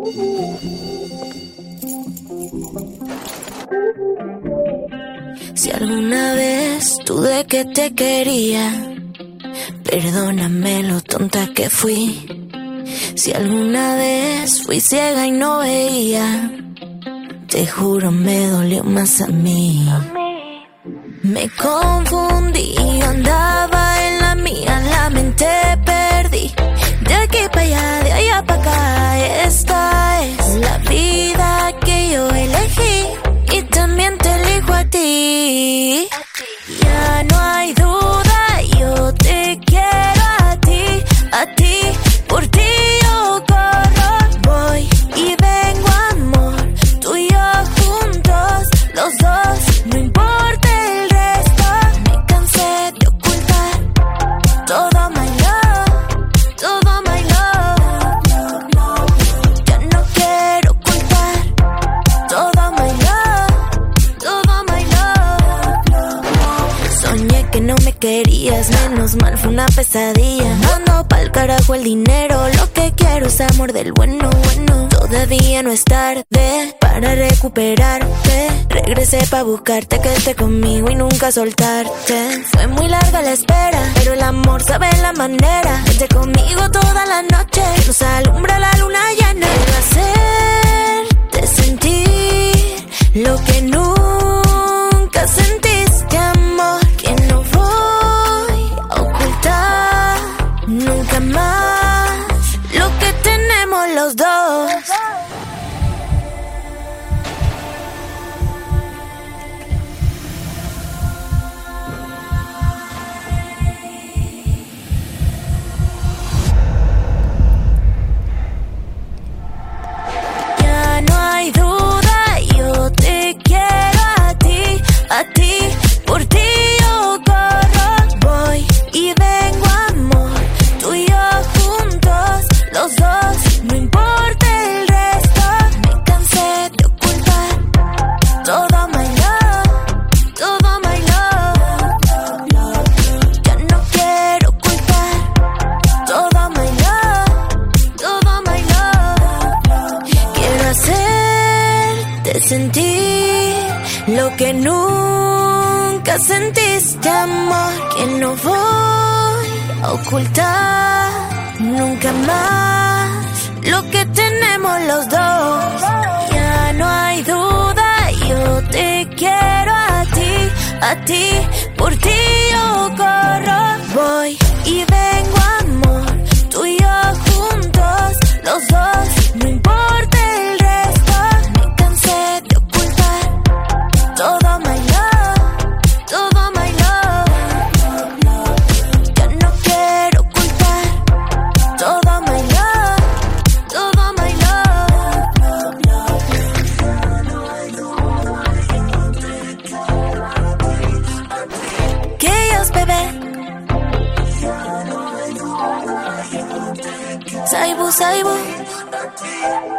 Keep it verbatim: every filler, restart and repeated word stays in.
Si alguna vez dudé que te quería, perdóname lo tonta que fui. Si alguna vez fui ciega y no veía, te juro me dolió más a mí. Me confundí, andaba en la mía, la mente perdí. De aquí para allá, de allá para acá, esta es la vida que yo elegí. Y también te elijo a ti. Ya no hay duda, yo te quiero a ti, a ti, por ti yo corro. Voy y vengo, amor, tú y yo juntos, los dos, no importa el resto. Me cansé de ocultar todo my love, todo my love. Ya no quiero ocultar todo my love, todo my love. Soñé que no me querías, menos mal fue una pesadilla. Mando pa'l carajo el dinero, lo que quiero es amor del bueno, bueno. Todavía no es tarde para recuperarte. Regresé pa' buscarte, que esté conmigo y nunca soltarte. Fue muy larga la espera, pero el amor sabe la manera. Vente conmigo toda la noche, que nos alumbra la luna llena. Quiero hacerte sentir lo que nunca sentiste, amor, que no voy a ocultar nunca más lo que tenemos los dos. Ya no hay duda, yo te quiero a ti, a ti, por ti yo corro. Voy y vengo, amor, tú y yo juntos, los dos, no importa el resto. Me cansé de ocultar todo my love, todo my love. Ya no quiero ocultar todo my love, todo my love. Quiero hacerte sentir lo que nunca sentiste, amor, que no voy a ocultar nunca más lo que tenemos los dos. Ya no hay duda, yo te quiero a ti, a ti, por ti yo corro. Voy y vengo, amor, tú y yo juntos, los dos, no importa el resto. Me cansé de ocultar todo my love, todo my love. Ya no quiero ocultar todo my love, todo my love. Que ellos, bebé. Saibu, Saibu.